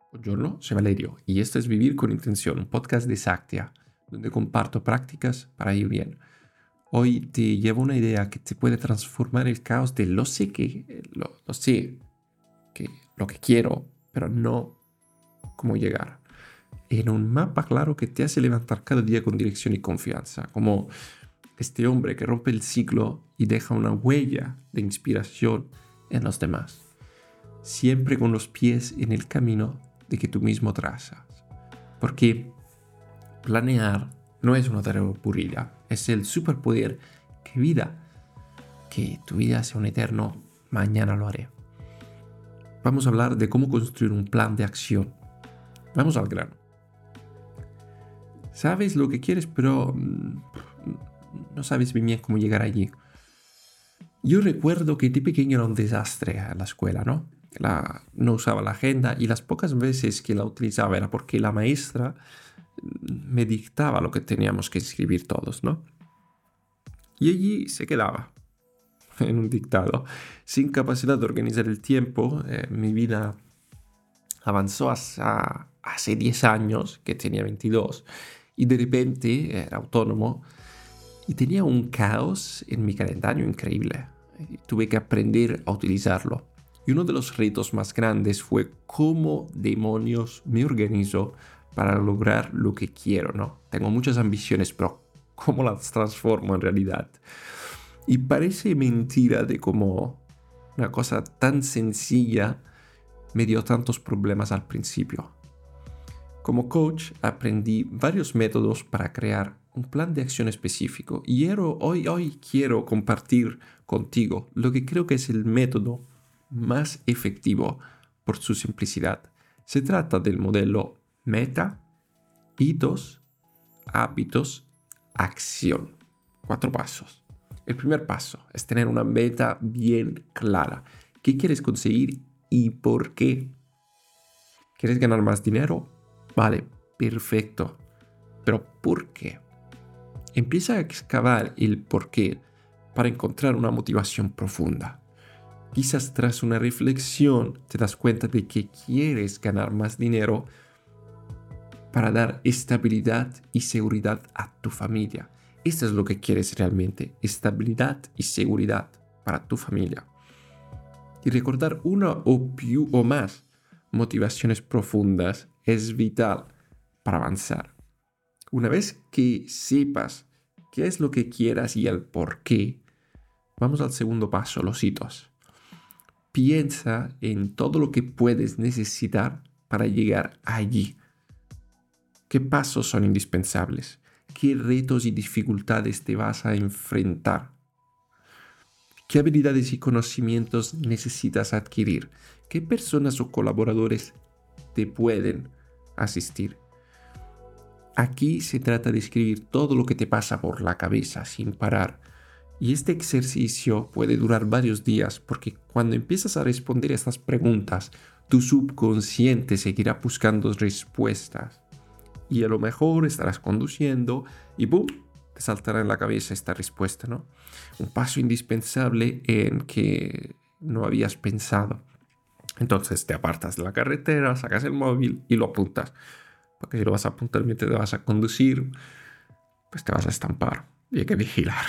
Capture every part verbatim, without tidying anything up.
Buongiorno, soy Valerio y esto es Vivir con Intención, un podcast de Sactia, donde comparto prácticas para ir bien. Hoy te llevo una idea que te puede transformar el caos de lo sé que, lo, lo sé, que lo que quiero, pero no cómo llegar. En un mapa claro que te hace levantar cada día con dirección y confianza, como este hombre que rompe el ciclo y deja una huella de inspiración en los demás, siempre con los pies en el camino de que tú mismo trazas. Porque planear no es una tarea aburrida, es el superpoder que vida, que tu vida sea un eterno mañana lo haré. Vamos a hablar de cómo construir un plan de acción. Vamos al grano. Sabes lo que quieres, pero no sabes bien cómo llegar allí. Yo recuerdo que de pequeño era un desastre en la escuela, ¿no? La, no usaba la agenda y las pocas veces que la utilizaba era porque la maestra me dictaba lo que teníamos que escribir todos, ¿no? Y allí se quedaba, en un dictado, sin capacidad de organizar el tiempo. Eh, mi vida avanzó hasta hace diez años, que tenía veintidós, y de repente era autónomo y tenía un caos en mi calendario increíble. Tuve que aprender a utilizarlo. Y uno de los retos más grandes fue cómo demonios me organizo para lograr lo que quiero, ¿no? Tengo muchas ambiciones, pero ¿cómo las transformo en realidad? Y parece mentira de cómo una cosa tan sencilla me dio tantos problemas al principio. Como coach aprendí varios métodos para crear un plan de acción específico y hoy, hoy quiero compartir contigo lo que creo que es el método más efectivo por su simplicidad. Se trata del modelo meta, hitos, hábitos, acción. Cuatro pasos. El primer paso es tener una meta bien clara. ¿Qué quieres conseguir y por qué? ¿Quieres ganar más dinero? Vale, perfecto. Pero ¿por qué? Empieza a excavar el por qué para encontrar una motivación profunda. Quizás tras una reflexión te das cuenta de que quieres ganar más dinero para dar estabilidad y seguridad a tu familia. Esto es lo que quieres realmente, estabilidad y seguridad para tu familia. Y recordar una o, più, o más motivaciones profundas es vital para avanzar. Una vez que sepas qué es lo que quieras y el por qué, vamos al segundo paso, los hitos. Piensa en todo lo que puedes necesitar para llegar allí. ¿Qué pasos son indispensables? ¿Qué retos y dificultades te vas a enfrentar? ¿Qué habilidades y conocimientos necesitas adquirir? ¿Qué personas o colaboradores te pueden asistir? Aquí se trata de escribir todo lo que te pasa por la cabeza sin parar. Y este ejercicio puede durar varios días porque cuando empiezas a responder estas preguntas, tu subconsciente seguirá buscando respuestas. Y a lo mejor estarás conduciendo y ¡pum!, te saltará en la cabeza esta respuesta, ¿no? Un paso indispensable en que no habías pensado. Entonces te apartas de la carretera, sacas el móvil y lo apuntas. Porque si lo vas a apuntar mientras te vas a conducir, pues te vas a estampar y hay que vigilar.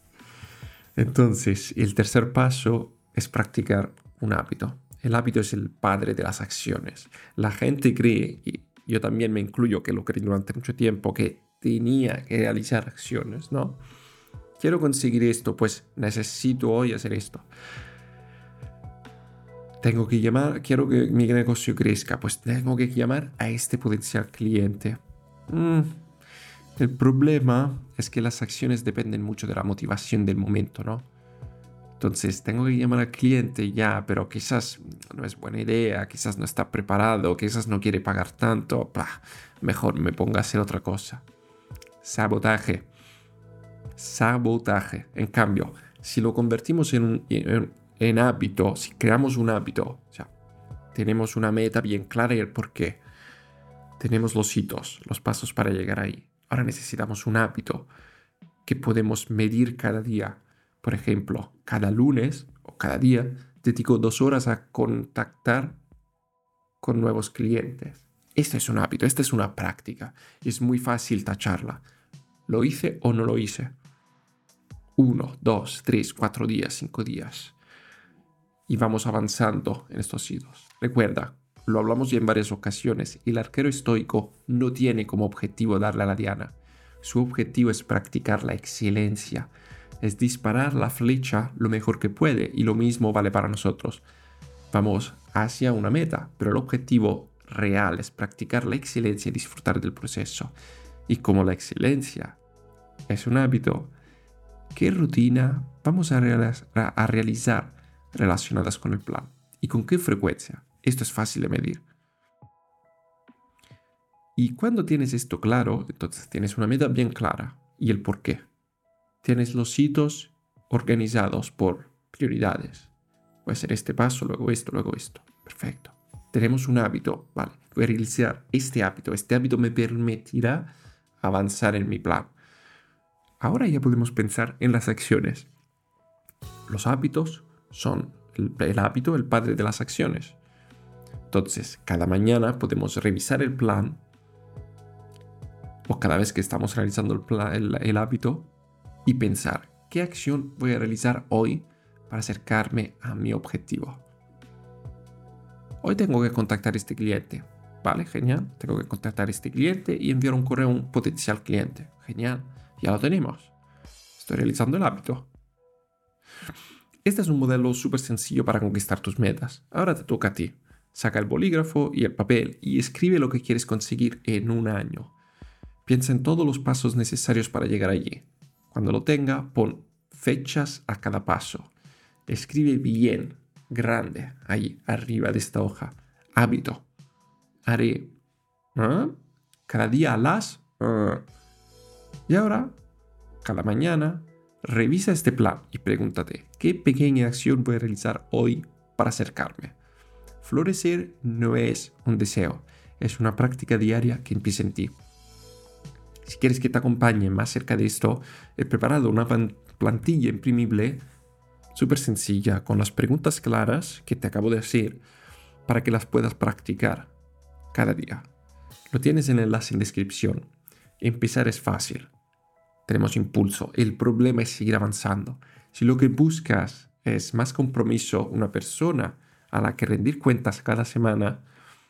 Entonces, el tercer paso es practicar un hábito. El hábito es el padre de las acciones. La gente cree, y yo también me incluyo, que lo creí durante mucho tiempo, que tenía que realizar acciones, ¿no? Quiero conseguir esto, pues necesito hoy hacer esto. Tengo que llamar, quiero que mi negocio crezca, pues tengo que llamar a este potencial cliente. Mm. El problema es que las acciones dependen mucho de la motivación del momento, ¿no? Entonces, tengo que llamar al cliente ya, pero quizás no es buena idea, quizás no está preparado, quizás no quiere pagar tanto. Bah, mejor me ponga a hacer otra cosa. Sabotaje. Sabotaje. En cambio, si lo convertimos en, un, en, en hábito, si creamos un hábito, o sea, tenemos una meta bien clara y el por qué. Tenemos los hitos, los pasos para llegar ahí. Ahora necesitamos un hábito que podemos medir cada día. Por ejemplo, cada lunes o cada día dedico dos horas a contactar con nuevos clientes. Este es un hábito, esta es una práctica. Es muy fácil tacharla. ¿Lo hice o no lo hice? Uno, dos, tres, cuatro días, cinco días. Y vamos avanzando en estos hitos. Recuerda, lo hablamos ya en varias ocasiones, el arquero estoico no tiene como objetivo darle a la diana. Su objetivo es practicar la excelencia, es disparar la flecha lo mejor que puede, y lo mismo vale para nosotros. Vamos hacia una meta, pero el objetivo real es practicar la excelencia y disfrutar del proceso. Y como la excelencia es un hábito, ¿qué rutina vamos a, real- a realizar relacionadas con el plan? ¿Y con qué frecuencia? Esto es fácil de medir. Y cuando tienes esto claro, entonces tienes una meta bien clara y el por qué. Tienes los hitos organizados por prioridades. Voy a hacer este paso, luego esto, luego esto. Perfecto. Tenemos un hábito, ¿vale? Voy a realizar este hábito. Este hábito me permitirá avanzar en mi plan. Ahora ya podemos pensar en las acciones. Los hábitos son el, el hábito, el padre de las acciones. Entonces, cada mañana podemos revisar el plan, o cada vez que estamos realizando el, plan, el, el hábito, y pensar, ¿qué acción voy a realizar hoy para acercarme a mi objetivo? Hoy tengo que contactar a este cliente. Vale, genial. Tengo que contactar a este cliente y enviar un correo a un potencial cliente. Genial. Ya lo tenemos. Estoy realizando el hábito. Este es un modelo súper sencillo para conquistar tus metas. Ahora te toca a ti. Saca el bolígrafo y el papel y escribe lo que quieres conseguir en un año. Piensa en todos los pasos necesarios para llegar allí. Cuando lo tenga, pon fechas a cada paso. Escribe bien, grande, ahí, arriba de esta hoja. Hábito. Haré. ¿eh? Cada día a las. ¿eh? Y ahora, cada mañana, revisa este plan y pregúntate, ¿qué pequeña acción voy a realizar hoy para acercarme? Florecer no es un deseo, es una práctica diaria que empieza en ti. Si quieres que te acompañe más cerca de esto, he preparado una plantilla imprimible súper sencilla con las preguntas claras que te acabo de hacer para que las puedas practicar cada día. Lo tienes en el enlace en descripción. Empezar es fácil. Tenemos impulso. El problema es seguir avanzando. Si lo que buscas es más compromiso, una persona a la que rendir cuentas cada semana,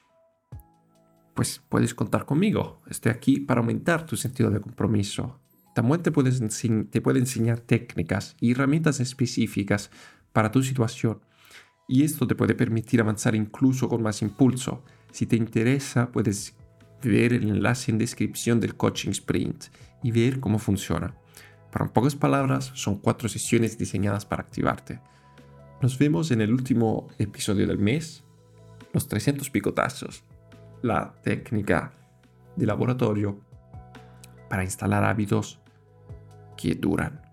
pues puedes contar conmigo. Estoy aquí para aumentar tu sentido de compromiso. También te, puedes ense- te puedo enseñar técnicas y herramientas específicas para tu situación. Y esto te puede permitir avanzar incluso con más impulso. Si te interesa, puedes ver el enlace en descripción del Coaching Sprint y ver cómo funciona. Para en pocas palabras, son cuatro sesiones diseñadas para activarte. Nos vemos en el último episodio del mes, los trescientos picotazos, la técnica de laboratorio para instalar hábitos que duran.